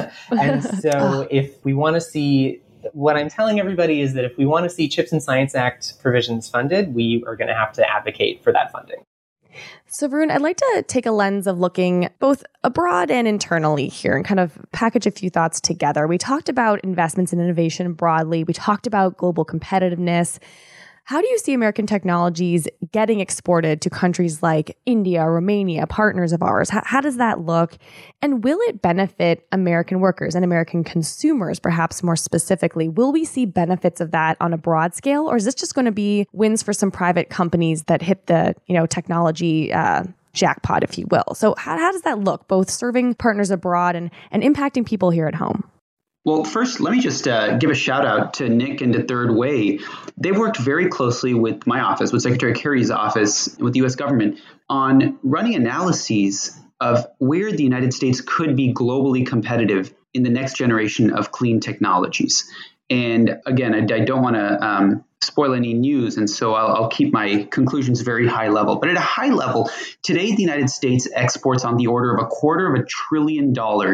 And so if we want to see, what I'm telling everybody is that if we want to see CHIPS and Science Act provisions funded, we are going to have to advocate for that funding. So, Varun, I'd like to take a lens of looking both abroad and internally here and kind of package a few thoughts together. We talked about investments in innovation broadly. We talked about global competitiveness. How do you see American technologies getting exported to countries like India, Romania, partners of ours? How does that look? And will it benefit American workers and American consumers, perhaps more specifically? Will we see benefits of that on a broad scale? Or is this just going to be wins for some private companies that hit the technology jackpot, if you will? So how does that look, both serving partners abroad and impacting people here at home? Well, first, let me just give a shout out to Nick and to Third Way. They worked very closely with my office, with Secretary Kerry's office, with the U.S. government on running analyses of where the United States could be globally competitive in the next generation of clean technologies. And again, I don't want to spoil any news, and so I'll keep my conclusions very high level. But at a high level, today the United States exports on the order of $250 billion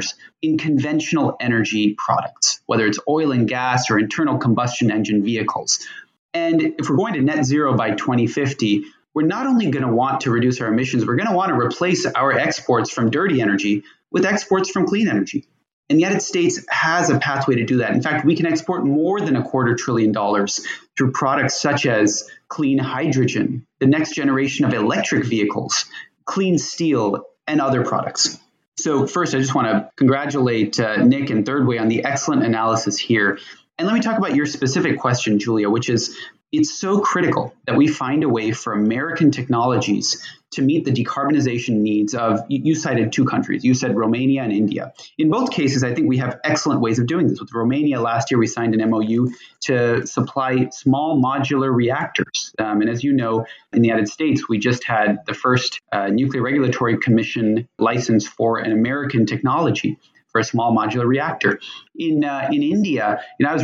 in conventional energy products, whether it's oil and gas or internal combustion engine vehicles. And if we're going to net zero by 2050, we're not only going to want to reduce our emissions, we're going to want to replace our exports from dirty energy with exports from clean energy. And the United States has a pathway to do that. In fact, we can export more than $250 billion through products such as clean hydrogen, the next generation of electric vehicles, clean steel, and other products. So first, I just want to congratulate Nick and Third Way on the excellent analysis here. And let me talk about your specific question, Julia, which is it's so critical that we find a way for American technologies to meet the decarbonization needs of, you cited two countries, you said Romania and India. In both cases, I think we have excellent ways of doing this. With Romania, last year we signed an MOU to supply small modular reactors. And as you know, in the United States, we just had the first Nuclear Regulatory Commission license for an American technology for a small modular reactor. In India,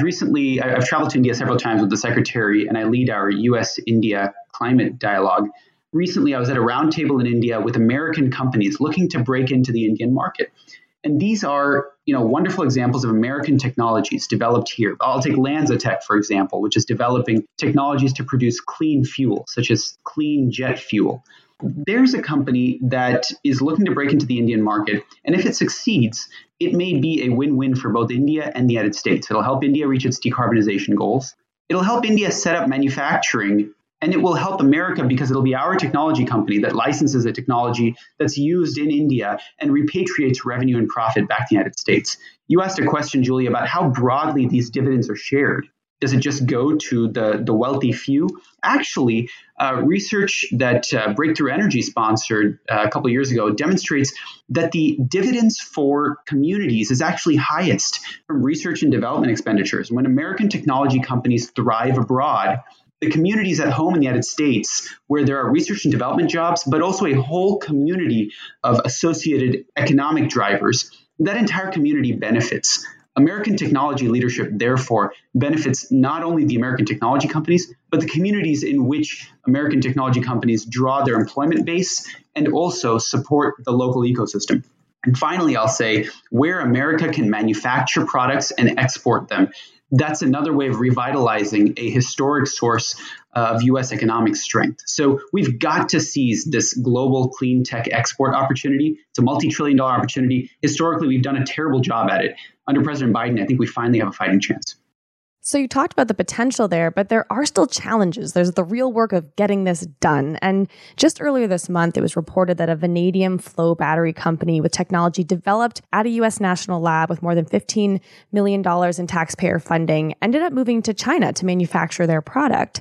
I've traveled to India several times with the Secretary, and I lead our U.S.-India climate dialogue. Recently, I was at a roundtable in India with American companies looking to break into the Indian market. And these are, wonderful examples of American technologies developed here. I'll take LanzaTech, for example, which is developing technologies to produce clean fuel, such as clean jet fuel. There's a company that is looking to break into the Indian market, and if it succeeds, it may be a win-win for both India and the United States. It'll help India reach its decarbonization goals. It'll help India set up manufacturing, and it will help America because it'll be our technology company that licenses a technology that's used in India and repatriates revenue and profit back to the United States. You asked a question, Julie, about how broadly these dividends are shared. Does it just go to the wealthy few? Actually, research that Breakthrough Energy sponsored a couple of years ago demonstrates that the dividends for communities is actually highest from research and development expenditures. When American technology companies thrive abroad, the communities at home in the United States, where there are research and development jobs, but also a whole community of associated economic drivers, that entire community benefits. American technology leadership, therefore, benefits not only the American technology companies, but the communities in which American technology companies draw their employment base and also support the local ecosystem. And finally, I'll say where America can manufacture products and export them, that's another way of revitalizing a historic source of U.S. economic strength. So we've got to seize this global clean tech export opportunity. It's a multi-trillion-dollar opportunity. Historically, we've done a terrible job at it. Under President Biden, I think we finally have a fighting chance. So you talked about the potential there, but there are still challenges. There's the real work of getting this done. And just earlier this month, it was reported that a vanadium flow battery company with technology developed at a U.S. national lab with more than $15 million in taxpayer funding ended up moving to China to manufacture their product.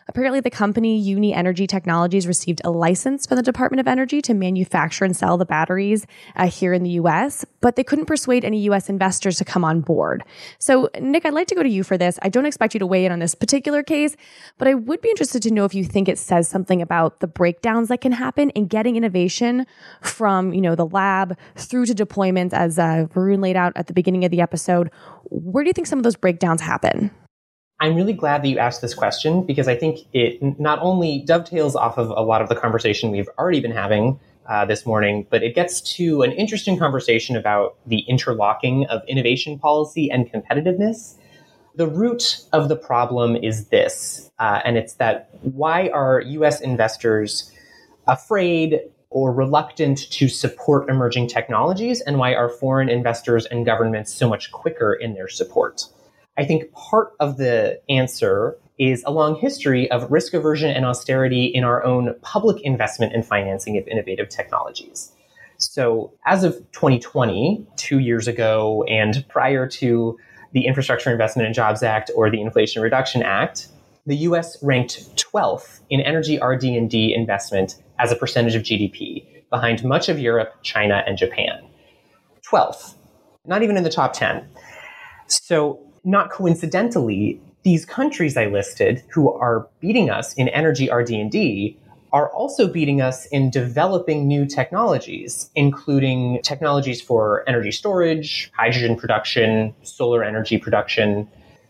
Apparently, the company Uni Energy Technologies received a license from the Department of Energy to manufacture and sell the batteries here in the U.S., but they couldn't persuade any U.S. investors to come on board. So, Nick, I'd like to go to you for this. I don't expect you to weigh in on this particular case, but I would be interested to know if you think it says something about the breakdowns that can happen in getting innovation from, the lab through to deployments, as Varun laid out at the beginning of the episode. Where do you think some of those breakdowns happen? I'm really glad that you asked this question because I think it not only dovetails off of a lot of the conversation we've already been having this morning, but it gets to an interesting conversation about the interlocking of innovation policy and competitiveness. The root of the problem is this, and it's that why are U.S. investors afraid or reluctant to support emerging technologies, and why are foreign investors and governments so much quicker in their support? I think part of the answer is a long history of risk aversion and austerity in our own public investment and financing of innovative technologies. So as of 2020, 2 years ago, and prior to the Infrastructure Investment and Jobs Act or the Inflation Reduction Act, the U.S. ranked 12th in energy RD&D investment as a percentage of GDP, behind much of Europe, China, and Japan. 12th, not even in the top 10. So not coincidentally, these countries I listed who are beating us in energy RD&D are also beating us in developing new technologies, including technologies for energy storage, hydrogen production, solar energy production.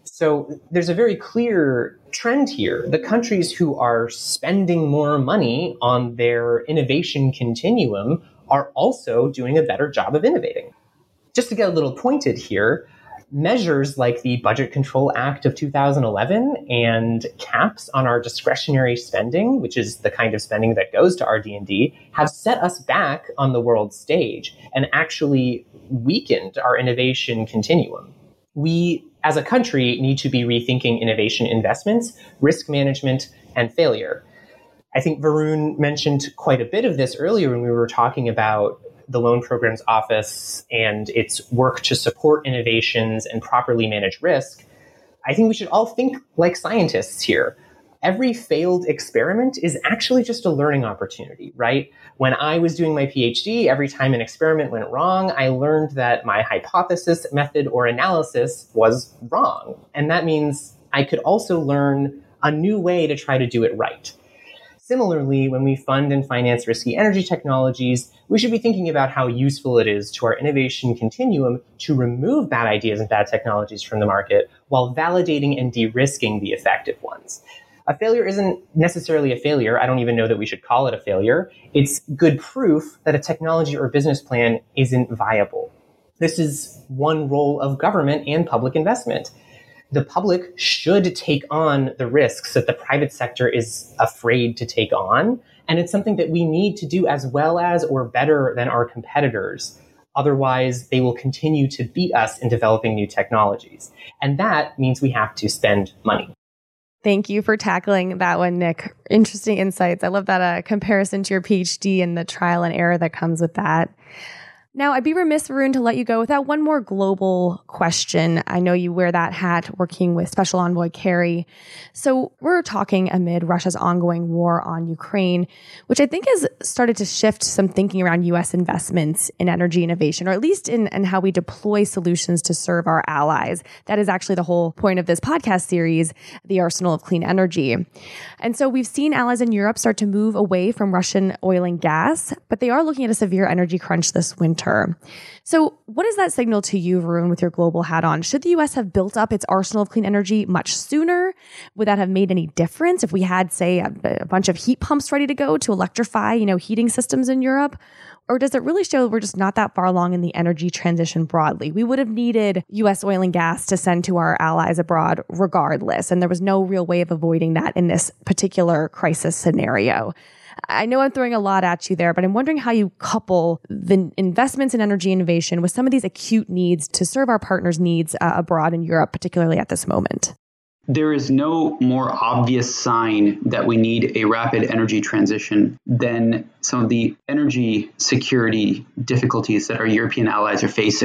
So there's a very clear trend here. The countries who are spending more money on their innovation continuum are also doing a better job of innovating. Just to get a little pointed here, measures like the Budget Control Act of 2011 and caps on our discretionary spending, which is the kind of spending that goes to RD&D, have set us back on the world stage and actually weakened our innovation continuum. We, as a country, need to be rethinking innovation investments, risk management, and failure. I think Varun mentioned quite a bit of this earlier when we were talking about the Loan Programs Office and its work to support innovations and properly manage risk. I think we should all think like scientists here. Every failed experiment is actually just a learning opportunity, right? When I was doing my PhD, every time an experiment went wrong, I learned that my hypothesis, method, or analysis was wrong. And that means I could also learn a new way to try to do it right. Similarly, when we fund and finance risky energy technologies, we should be thinking about how useful it is to our innovation continuum to remove bad ideas and bad technologies from the market while validating and de-risking the effective ones. A failure isn't necessarily a failure. I don't even know that we should call it a failure. It's good proof that a technology or business plan isn't viable. This is one role of government and public investment. The public should take on the risks that the private sector is afraid to take on. And it's something that we need to do as well as or better than our competitors. Otherwise, they will continue to beat us in developing new technologies. And that means we have to spend money. Thank you for tackling that one, Nick. Interesting insights. I love that comparison to your PhD and the trial and error that comes with that. Now, I'd be remiss, Varun, to let you go without one more global question. I know you wear that hat working with Special Envoy Kerry. So we're talking amid Russia's ongoing war on Ukraine, which I think has started to shift some thinking around U.S. investments in energy innovation, or at least in how we deploy solutions to serve our allies. That is actually the whole point of this podcast series, The Arsenal of Clean Energy. And so we've seen allies in Europe start to move away from Russian oil and gas, but they are looking at a severe energy crunch this winter. So what does that signal to you, Varun, with your global hat on? Should the U.S. have built up its arsenal of clean energy much sooner? Would that have made any difference if we had, say, a bunch of heat pumps ready to go to electrify, heating systems in Europe? Or does it really show we're just not that far along in the energy transition broadly? We would have needed U.S. oil and gas to send to our allies abroad regardless, and there was no real way of avoiding that in this particular crisis scenario. I know I'm throwing a lot at you there, but I'm wondering how you couple the investments in energy innovation with some of these acute needs to serve our partners' needs abroad in Europe, particularly at this moment. There is no more obvious sign that we need a rapid energy transition than some of the energy security difficulties that our European allies are facing.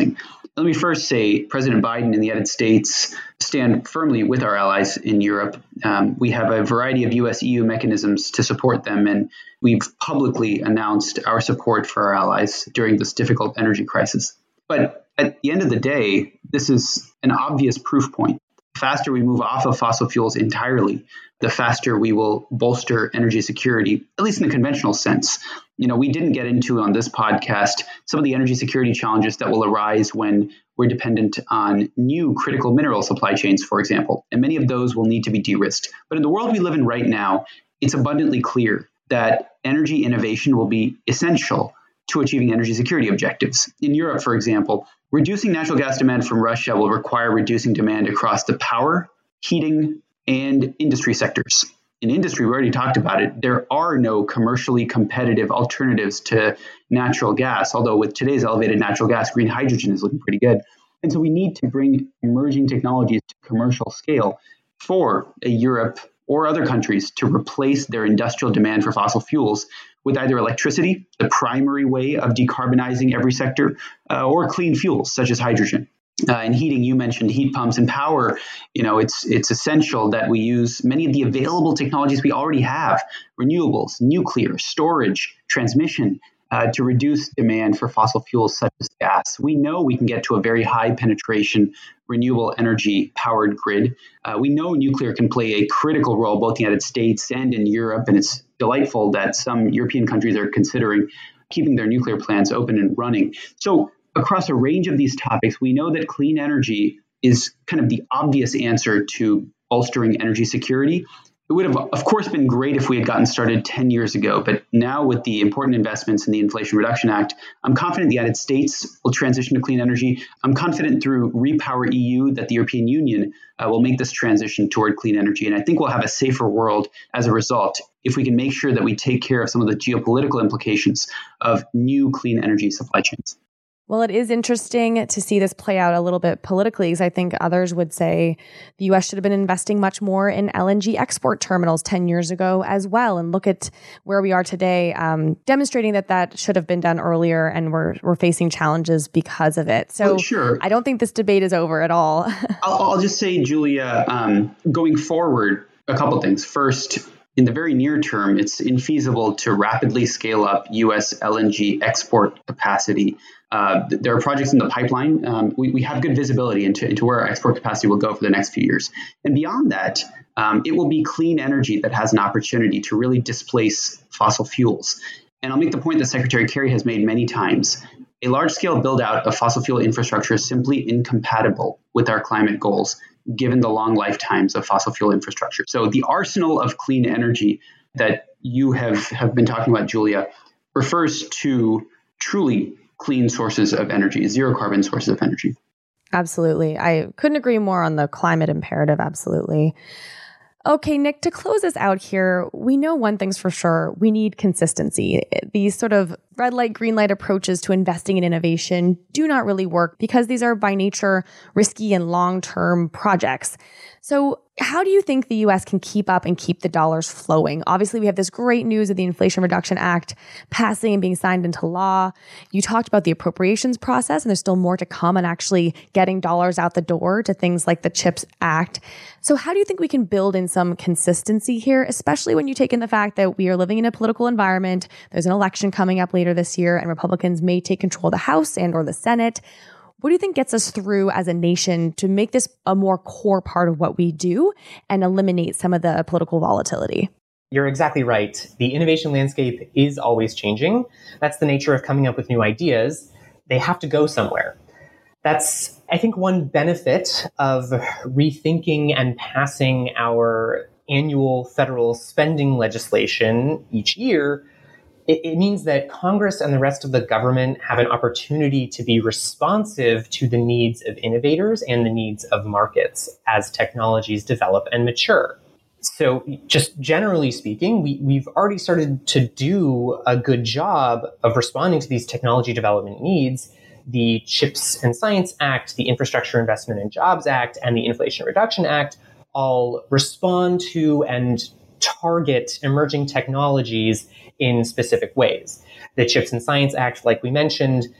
Let me first say President Biden and the United States stand firmly with our allies in Europe. We have a variety of US-EU mechanisms to support them, and we've publicly announced our support for our allies during this difficult energy crisis. But at the end of the day, this is an obvious proof point. The faster we move off of fossil fuels entirely, the faster we will bolster energy security, at least in the conventional sense. We didn't get into on this podcast some of the energy security challenges that will arise when we're dependent on new critical mineral supply chains, for example, and many of those will need to be de-risked. But in the world we live in right now, it's abundantly clear that energy innovation will be essential to achieving energy security objectives. In Europe, for example, reducing natural gas demand from Russia will require reducing demand across the power, heating, and industry sectors. In industry, we already talked about it, there are no commercially competitive alternatives to natural gas, although with today's elevated natural gas, green hydrogen is looking pretty good. And so we need to bring emerging technologies to commercial scale for Europe or other countries to replace their industrial demand for fossil fuels with either electricity, the primary way of decarbonizing every sector, or clean fuels such as hydrogen. In heating, you mentioned heat pumps and power. It's essential that we use many of the available technologies we already have, renewables, nuclear, storage, transmission, to reduce demand for fossil fuels such as gas. We know we can get to a very high penetration renewable energy powered grid. We know nuclear can play a critical role both in the United States and in Europe, and it's delightful that some European countries are considering keeping their nuclear plants open and running. So across a range of these topics, we know that clean energy is kind of the obvious answer to bolstering energy security. It would have, of course, been great if we had gotten started 10 years ago, but now with the important investments in the Inflation Reduction Act, I'm confident the United States will transition to clean energy. I'm confident through Repower EU that the European Union will make this transition toward clean energy. And I think we'll have a safer world as a result if we can make sure that we take care of some of the geopolitical implications of new clean energy supply chains. Well, it is interesting to see this play out a little bit politically, because I think others would say the U.S. should have been investing much more in LNG export terminals 10 years ago as well. And look at where we are today, demonstrating that should have been done earlier, and we're facing challenges because of it. So sure. I don't think this debate is over at all. I'll just say, Julia, going forward, a couple things. First, in the very near term, it's infeasible to rapidly scale up U.S. LNG export capacity. There are projects in the pipeline. We have good visibility into where our export capacity will go for the next few years. And beyond that, it will be clean energy that has an opportunity to really displace fossil fuels. And I'll make the point that Secretary Kerry has made many times. A large-scale build-out of fossil fuel infrastructure is simply incompatible with our climate goals, given the long lifetimes of fossil fuel infrastructure. So the arsenal of clean energy that you have been talking about, Julia, refers to truly clean sources of energy, zero carbon sources of energy. Absolutely. I couldn't agree more on the climate imperative. Absolutely. Okay, Nick, to close us out here, we know one thing's for sure. We need consistency. These sort of red light, green light approaches to investing in innovation do not really work because these are by nature risky and long-term projects. So how do you think the U.S. can keep up and keep the dollars flowing? Obviously, we have this great news of the Inflation Reduction Act passing and being signed into law. You talked about the appropriations process, and there's still more to come on actually getting dollars out the door to things like the CHIPS Act. So how do you think we can build in some consistency here, especially when you take in the fact that we are living in a political environment, there's an election coming up later this year, and Republicans may take control of the House and or the Senate? What do you think gets us through as a nation to make this a more core part of what we do and eliminate some of the political volatility? You're exactly right. The innovation landscape is always changing. That's the nature of coming up with new ideas. They have to go somewhere. That's, I think, one benefit of rethinking and passing our annual federal spending legislation each year. It means that Congress and the rest of the government have an opportunity to be responsive to the needs of innovators and the needs of markets as technologies develop and mature. So just generally speaking, we've already started to do a good job of responding to these technology development needs. The CHIPS and Science Act, the Infrastructure Investment and Jobs Act, and the Inflation Reduction Act all respond to and target emerging technologies in specific ways. The CHIPS and Science Act, like we mentioned,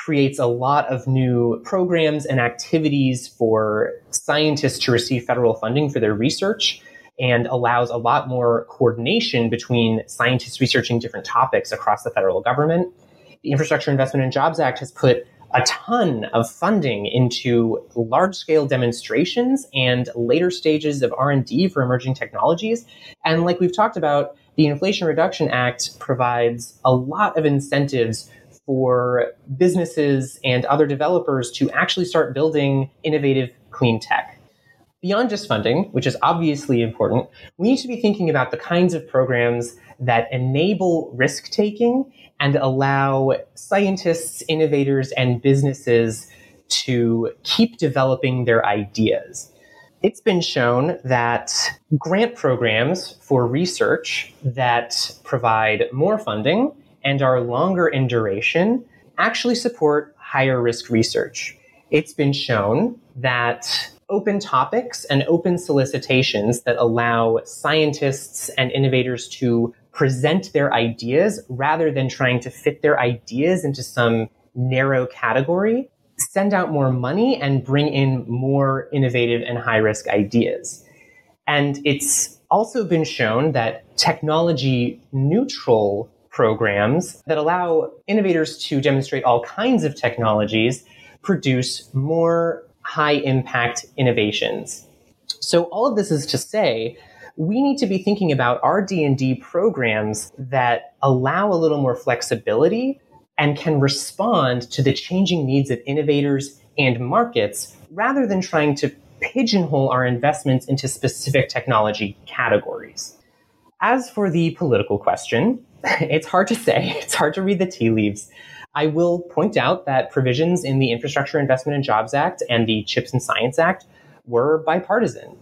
creates a lot of new programs and activities for scientists to receive federal funding for their research and allows a lot more coordination between scientists researching different topics across the federal government. The Infrastructure Investment and Jobs Act has put a ton of funding into large-scale demonstrations and later stages of R&D for emerging technologies. And like we've talked about, the Inflation Reduction Act provides a lot of incentives for businesses and other developers to actually start building innovative clean tech. Beyond just funding, which is obviously important, we need to be thinking about the kinds of programs that enable risk-taking and allow scientists, innovators, and businesses to keep developing their ideas. It's been shown that grant programs for research that provide more funding and are longer in duration actually support higher risk research. It's been shown that open topics and open solicitations that allow scientists and innovators to present their ideas rather than trying to fit their ideas into some narrow category, send out more money and bring in more innovative and high-risk ideas. And it's also been shown that technology-neutral programs that allow innovators to demonstrate all kinds of technologies produce more high-impact innovations. So all of this is to say, we need to be thinking about our D&D programs that allow a little more flexibility and can respond to the changing needs of innovators and markets rather than trying to pigeonhole our investments into specific technology categories. As for the political question, it's hard to say. It's hard to read the tea leaves. I will point out that provisions in the Infrastructure Investment and Jobs Act and the CHIPS and Science Act were bipartisan.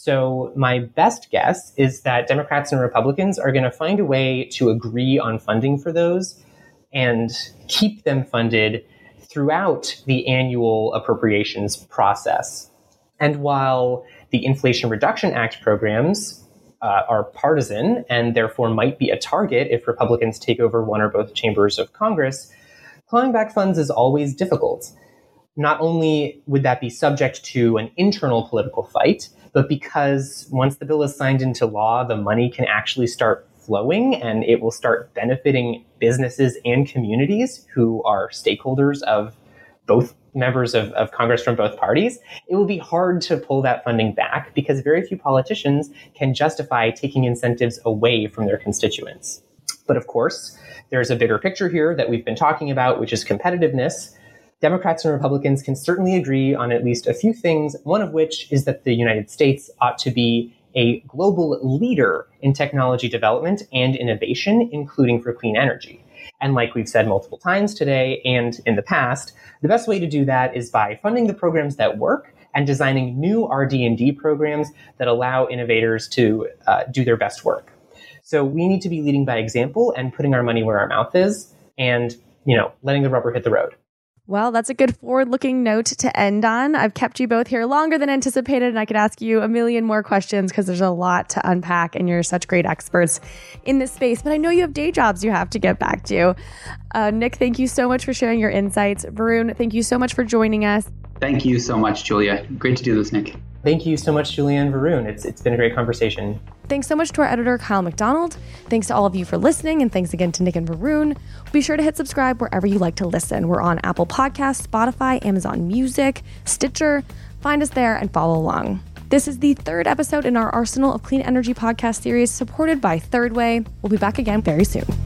So my best guess is that Democrats and Republicans are going to find a way to agree on funding for those and keep them funded throughout the annual appropriations process. And while the Inflation Reduction Act programs are partisan and therefore might be a target if Republicans take over one or both chambers of Congress, clawing back funds is always difficult. Not only would that be subject to an internal political fight, but because once the bill is signed into law, the money can actually start flowing and it will start benefiting businesses and communities who are stakeholders of both members of Congress from both parties, it will be hard to pull that funding back because very few politicians can justify taking incentives away from their constituents. But of course, there's a bigger picture here that we've been talking about, which is competitiveness. Democrats and Republicans can certainly agree on at least a few things, one of which is that the United States ought to be a global leader in technology development and innovation, including for clean energy. And like we've said multiple times today and in the past, the best way to do that is by funding the programs that work and designing new RD&D programs that allow innovators to do their best work. So we need to be leading by example and putting our money where our mouth is and, letting the rubber hit the road. Well, that's a good forward-looking note to end on. I've kept you both here longer than anticipated, and I could ask you a million more questions because there's a lot to unpack, and you're such great experts in this space. But I know you have day jobs you have to get back to. Nick, thank you so much for sharing your insights. Varun, thank you so much for joining us. Thank you so much, Julia. Great to do this, Nick. Thank you so much, Julia and Varun. It's been a great conversation. Thanks so much to our editor, Kyle McDonald. Thanks to all of you for listening, and thanks again to Nick and Varun. Be sure to hit subscribe wherever you like to listen. We're on Apple Podcasts, Spotify, Amazon Music, Stitcher. Find us there and follow along. This is the third episode in our Arsenal of Clean Energy podcast series, supported by Third Way. We'll be back again very soon.